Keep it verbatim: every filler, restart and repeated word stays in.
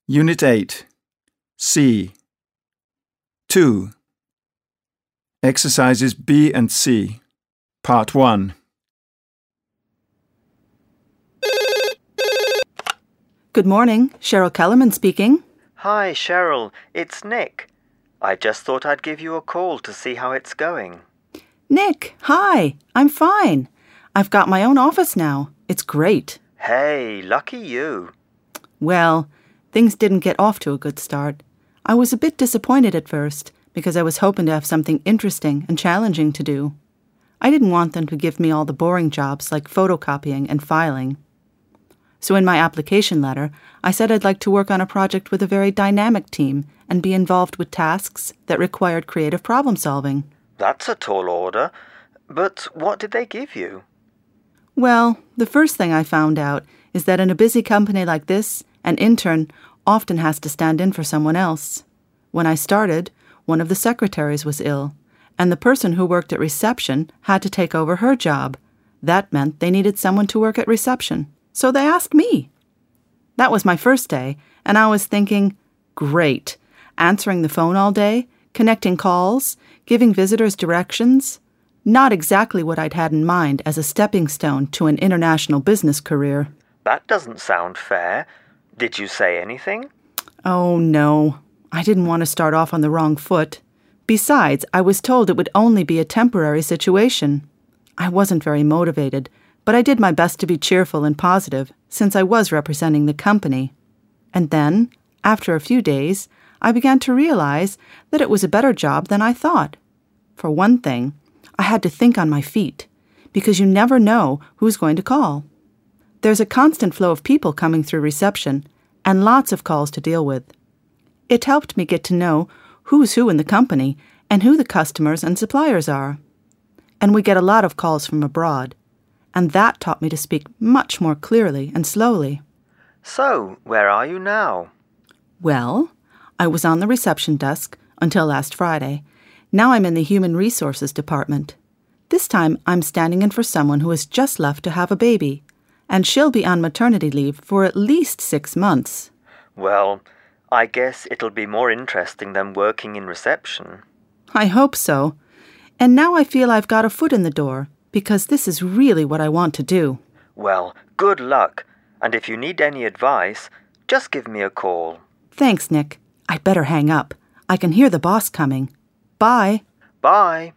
Unit eight, C. two. Exercises B and C. Part one. Good morning. Cheryl Kellerman speaking. Hi, Cheryl. It's Nick. I just thought I'd give you a call to see how it's going. Nick, hi. I'm fine. I've got my own office now. It's great. Hey, lucky you. Well, things didn't get off to a good start. I was a bit disappointed at first because I was hoping to have something interesting and challenging to do. I didn't want them to give me all the boring jobs like photocopying and filing. So in my application letter, I said I'd like to work on a project with a very dynamic team and be involved with tasks that required creative problem solving. That's a tall order. But what did they give you? Well, the first thing I found out is that in a busy company like this, an intern often has to stand in for someone else. When I started, one of the secretaries was ill, and the person who worked at reception had to take over her job. That meant they needed someone to work at reception. So they asked me. That was my first day, and I was thinking, great, answering the phone all day, connecting calls, giving visitors directions. Not exactly what I'd had in mind as a stepping stone to an international business career. That doesn't sound fair. Did you say anything? Oh, no. I didn't want to start off on the wrong foot. Besides, I was told it would only be a temporary situation. I wasn't very motivated, but I did my best to be cheerful and positive, since I was representing the company. And then, after a few days, I began to realize that it was a better job than I thought. For one thing, I had to think on my feet, because you never know who's going to call. There's a constant flow of people coming through reception, and lots of calls to deal with. It helped me get to know who's who in the company and who the customers and suppliers are. And we get a lot of calls from abroad. And that taught me to speak much more clearly and slowly. So, where are you now? Well, I was on the reception desk until last Friday. Now I'm in the Human Resources Department. This time I'm standing in for someone who has just left to have a baby, and she'll be on maternity leave for at least six months. Well, I guess it'll be more interesting than working in reception. I hope so. And now I feel I've got a foot in the door, because this is really what I want to do. Well, good luck. And if you need any advice, just give me a call. Thanks, Nick. I'd better hang up. I can hear the boss coming. Bye. Bye.